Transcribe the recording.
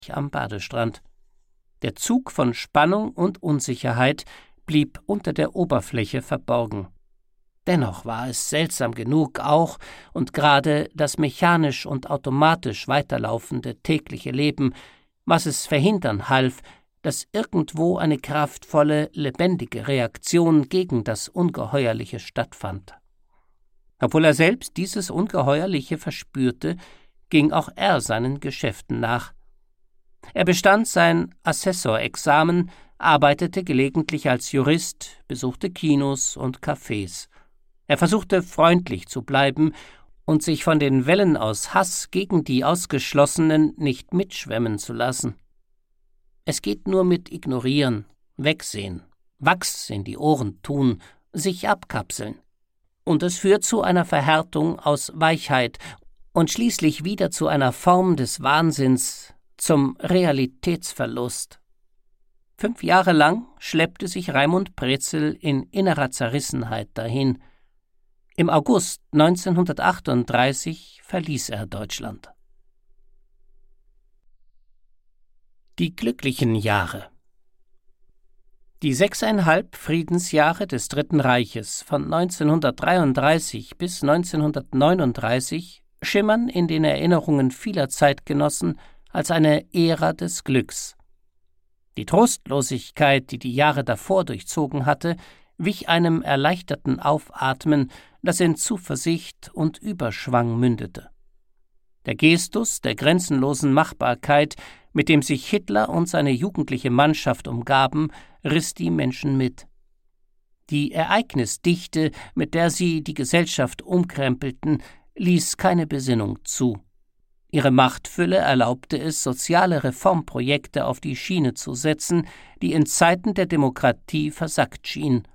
am Badestrand. Der Zug von Spannung und Unsicherheit blieb unter der Oberfläche verborgen. Dennoch war es seltsam genug auch und gerade das mechanisch und automatisch weiterlaufende tägliche Leben, was es verhindern half, dass irgendwo eine kraftvolle, lebendige Reaktion gegen das Ungeheuerliche stattfand. Obwohl er selbst dieses Ungeheuerliche verspürte, ging auch er seinen Geschäften nach. Er bestand sein Assessorexamen, arbeitete gelegentlich als Jurist, besuchte Kinos und Cafés. Er versuchte freundlich zu bleiben und sich von den Wellen aus Hass gegen die Ausgeschlossenen nicht mitschwemmen zu lassen. Es geht nur mit Ignorieren, Wegsehen, Wachs in die Ohren tun, sich abkapseln. Und es führt zu einer Verhärtung aus Weichheit und schließlich wieder zu einer Form des Wahnsinns, zum Realitätsverlust. 5 Jahre lang schleppte sich Raimund Brezel in innerer Zerrissenheit dahin. Im August 1938 verließ er Deutschland. Die glücklichen Jahre. Die 6,5 Friedensjahre des Dritten Reiches von 1933 bis 1939 schimmern in den Erinnerungen vieler Zeitgenossen als eine Ära des Glücks. Die Trostlosigkeit, die die Jahre davor durchzogen hatte, wich einem erleichterten Aufatmen, das in Zuversicht und Überschwang mündete. Der Gestus der grenzenlosen Machbarkeit, mit dem sich Hitler und seine jugendliche Mannschaft umgaben, riss die Menschen mit. Die Ereignisdichte, mit der sie die Gesellschaft umkrempelten, ließ keine Besinnung zu. Ihre Machtfülle erlaubte es, soziale Reformprojekte auf die Schiene zu setzen, die in Zeiten der Demokratie versackt schienen.